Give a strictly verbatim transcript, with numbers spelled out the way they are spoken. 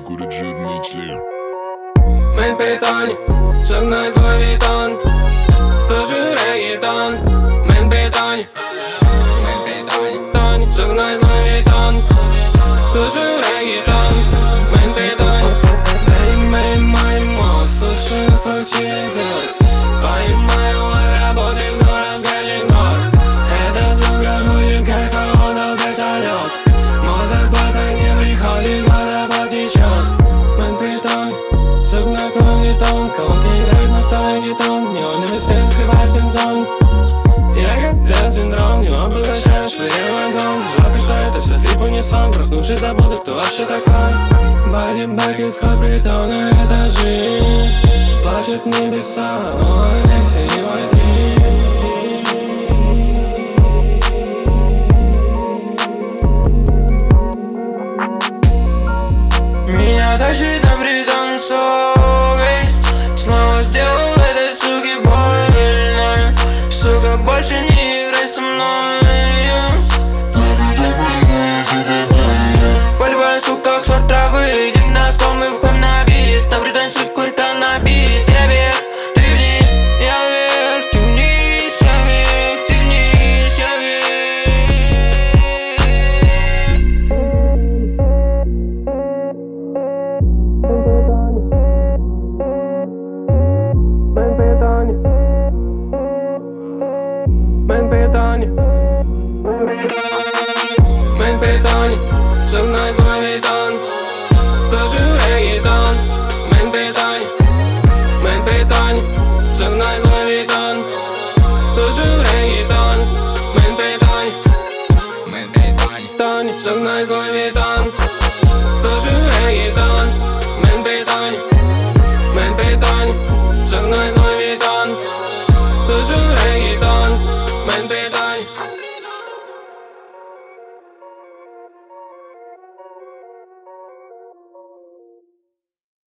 курит жирный член. Мен питань, согнай злой витон, слушай реггетон. Мен питань, мен питань, согнай злой витон, слушай реггетон. Мен питань, эй, мэй, май, мо, слушай фальшивый. Поймаю работы, скоро скачет гор. Это сука хочет кайфа, он дал вертолет. Но зарплата не приходит, вода потечет. Мен питань, согнай злой витон, колонки играют на старый гитон. Неоновый свет скрывает бензон. Я как для синдром, не обогащаешь время дом. Жалко, что это все ты понесом. Проснувшись, забуду, кто вообще такой. Бади-бэк, исход притона, это жизнь. Плачут небеса, о, Алексей, не войти. Меня тащит на притон совесть. Снова сделал этой суке больно. Сука, больше не играй со мной. Полевая сука, как сорт травы. Деньги на стол, мы входим на бис. На притон сука, курит на бис. Я вверх, ты вниз, я вверх, ты вниз, я вверх, ты вниз, я Мен питань, мен питань, мен питань, согнай злой витон, слушай реггетон. Мен питань, мен питань, согнай злой витон, слушай реггетон. Мен питань, мен питань, согнай злой витон.